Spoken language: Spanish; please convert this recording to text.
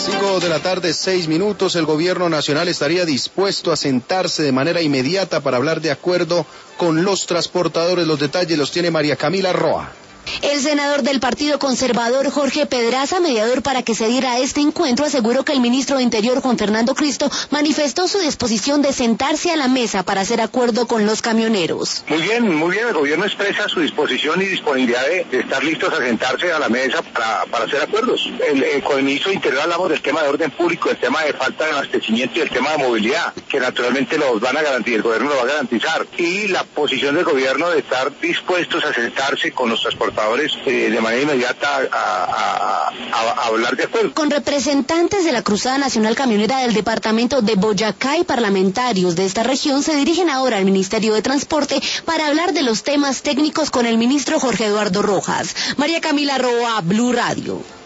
5 de la tarde, 6 minutos. El gobierno nacional estaría dispuesto a sentarse de manera inmediata para hablar de acuerdo con los transportadores. Los detalles los tiene María Camila Roa. El senador del Partido Conservador, Jorge Pedraza, mediador para que se diera este encuentro, aseguró que el ministro de Interior, Juan Fernando Cristo, manifestó su disposición de sentarse a la mesa para hacer acuerdo con los camioneros. Muy bien, el gobierno expresa su disposición y disponibilidad de estar listos a sentarse a la mesa para hacer acuerdos. Con el ministro de Interior hablamos del tema de orden público, del tema de falta de abastecimiento y el tema de movilidad, que naturalmente los van a garantizar, el gobierno lo va a garantizar, y la posición del gobierno de estar dispuestos a sentarse con los transportadores de manera inmediata a hablar de acuerdo. Con representantes de la Cruzada Nacional Camionera del departamento de Boyacá y parlamentarios de esta región se dirigen ahora al Ministerio de Transporte para hablar de los temas técnicos con el ministro Jorge Eduardo Rojas. María Camila Roa, Blue Radio.